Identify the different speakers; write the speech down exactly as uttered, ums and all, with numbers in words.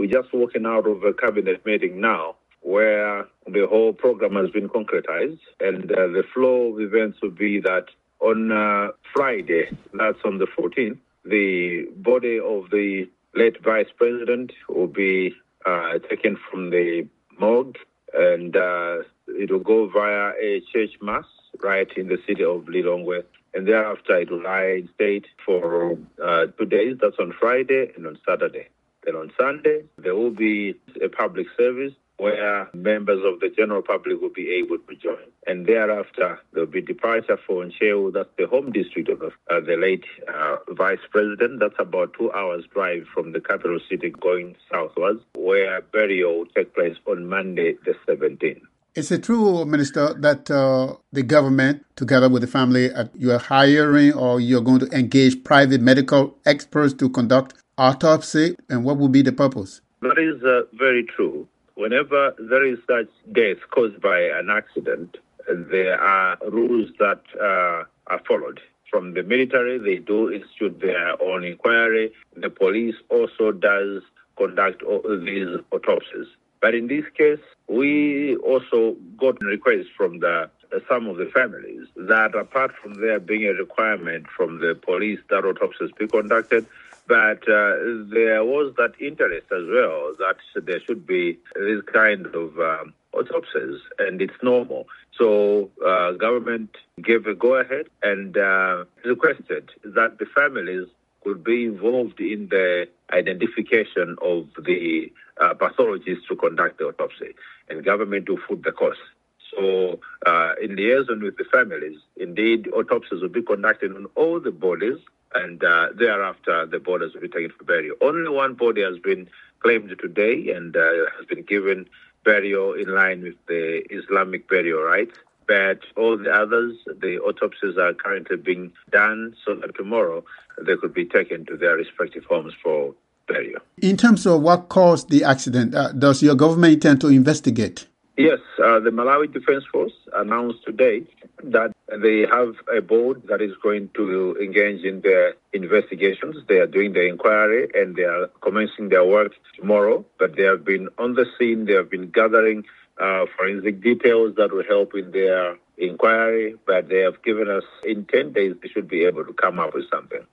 Speaker 1: We're just walking out of a cabinet meeting now where the whole program has been concretized, and uh, the flow of events will be that on uh, Friday, that's on the fourteenth, the body of the late Vice President will be uh, taken from the morgue, and uh, it will go via a church mass right in the city of Lilongwe. And thereafter, it will lie in state for uh, two days. That's on Friday and on Saturday. Then on Sunday, there will be a public service where members of the general public will be able to join. And thereafter, there will be departure for Nchewu, that's the home district of uh, the late uh, Vice President. That's about two hours drive from the capital city going southwards, where burial will take place on Monday the seventeenth.
Speaker 2: Is it true, Minister, that uh, the government, together with the family, uh, you are hiring or you're going to engage private medical experts to conduct autopsy? And what would be the purpose?
Speaker 1: That is uh, very true. Whenever there is such death caused by an accident, there are rules that uh, are followed. From the military, they do institute their own inquiry. The police also does conduct all these autopsies. But in this case, we also got requests from the uh, some of the families that apart from there being a requirement from the police that autopsies be conducted, but uh, there was that interest as well that there should be this kind of um, autopsies, and it's normal. So uh, government gave a go-ahead and uh, requested that the families could be involved in the identification of the uh, pathologists to conduct the autopsy, and government to foot the cost. So uh, in liaison with the families, indeed, autopsies will be conducted on all the bodies, and uh, thereafter the bodies will be taken for burial. Only one body has been claimed today and uh, has been given burial in line with the Islamic burial rites. But all the others, the autopsies are currently being done so that tomorrow they could be taken to their respective homes for burial.
Speaker 2: In terms of what caused the accident, uh, does your government intend to investigate?
Speaker 1: Yes, uh, the Malawi Defense Force announced today that they have a board that is going to engage in their investigations. They are doing the inquiry and they are commencing their work tomorrow. But they have been on the scene. They have been gathering uh, forensic details that will help in their inquiry. But they have given us in ten days they should be able to come up with something.